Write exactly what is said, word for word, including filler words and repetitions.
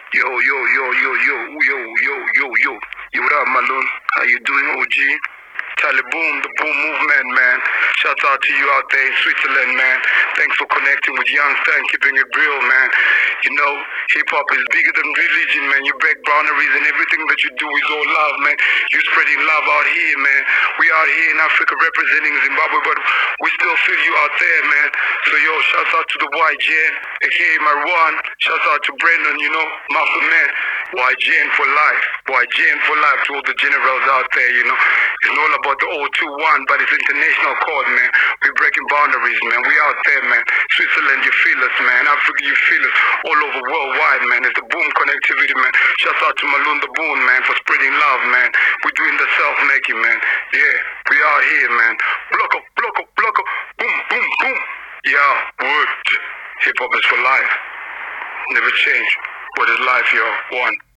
Yo, yo, yo, yo, yo, yo, yo, yo, yo. Yo, what up, Malone? How you doing, O G? Charlie Boom, the Boom Movement, man. Shout out to you out there in Switzerland, man. Thanks for connecting with Youngster and keeping it real, man. You know, hip-hop is bigger than religion, man. You break boundaries and everything that you do is all love, man. You spreading love out here, man. We out here in Africa representing Zimbabwe, but we still feel you out there, man. So, yo, shout out to the Y G N, aka Marwan. Shout out to Brandon, you know, Muscle Man. Y G N for life. Y G N for life to all the generals out there, you know. It's not all about the oh two one, but it's international code, man. We're breaking boundaries, man. We out there, man. Switzerland, you feel us, man. Africa, you feel us. All over worldwide, man. It's the Boom connectivity, man. Shout out to Malone the Boom, man, for spreading love, man. We're doing the self-making, man. Yeah, we out here, man. Block up, block up, block up. Boom, boom, boom. Yeah, word. Hip-hop is for life. Never change. What is life, yo? One.